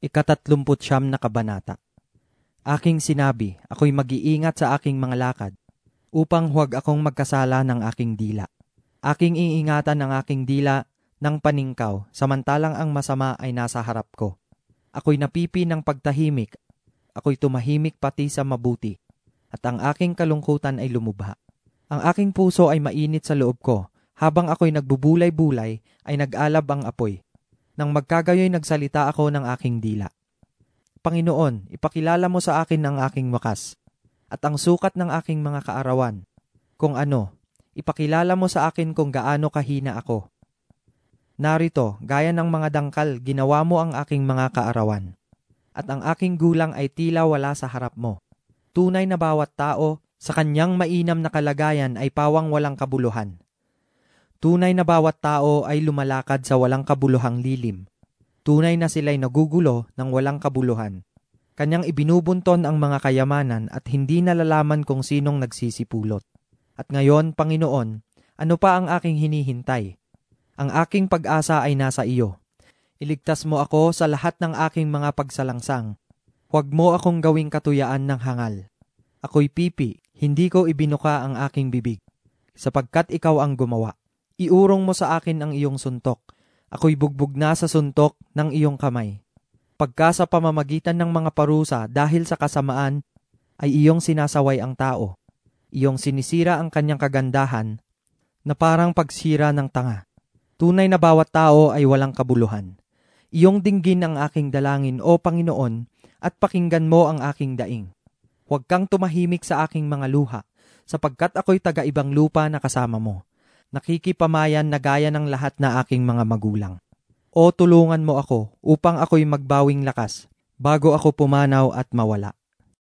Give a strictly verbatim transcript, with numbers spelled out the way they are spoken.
Ikatatlumput siyam na kabanata. Aking sinabi, ako'y mag-iingat sa aking mga lakad, upang huwag akong magkasala ng aking dila. Aking iingatan ang aking dila ng paningkaw, samantalang ang masama ay nasa harap ko. Ako'y napipi ng pagtahimik, ako'y tumahimik pati sa mabuti, at ang aking kalungkutan ay lumubha. Ang aking puso ay mainit sa loob ko, habang ako'y nagbubulay-bulay ay nag-alab ang apoy. Nang magkagayoy nagsalita ako ng aking dila. Panginoon, ipakilala mo sa akin ang aking wakas, at ang sukat ng aking mga kaarawan. Kung ano, ipakilala mo sa akin kung gaano kahina ako. Narito, gaya ng mga dangkal, ginawa mo ang aking mga kaarawan, at ang aking gulang ay tila wala sa harap mo. Tunay na bawat tao, sa kanyang mainam na kalagayan ay pawang walang kabuluhan. Tunay na bawat tao ay lumalakad sa walang kabuluhang lilim. Tunay na sila'y nagugulo ng walang kabuluhan. Kanyang ibinubunton ang mga kayamanan at hindi nalalaman kung sinong nagsisipulot. At ngayon, Panginoon, ano pa ang aking hinihintay? Ang aking pag-asa ay nasa iyo. Iligtas mo ako sa lahat ng aking mga pagsalangsang. Huwag mo akong gawing katuyaan ng hangal. Ako'y pipi, hindi ko ibinuka ang aking bibig, sapagkat ikaw ang gumawa. Iurong mo sa akin ang iyong suntok. Ako'y bugbog na sa suntok ng iyong kamay. Pagka sa pamamagitan ng mga parusa dahil sa kasamaan, ay iyong sinasaway ang tao. Iyong sinisira ang kanyang kagandahan na parang pagsira ng tanga. Tunay na bawat tao ay walang kabuluhan. Iyong dinggin ang aking dalangin, O Panginoon, at pakinggan mo ang aking daing. Huwag kang tumahimik sa aking mga luha, sapagkat ako'y taga-ibang lupa na kasama mo. Nakikipamayan na gaya ng lahat na aking mga magulang. O tulungan mo ako upang ako'y magbawing lakas bago ako pumanaw at mawala.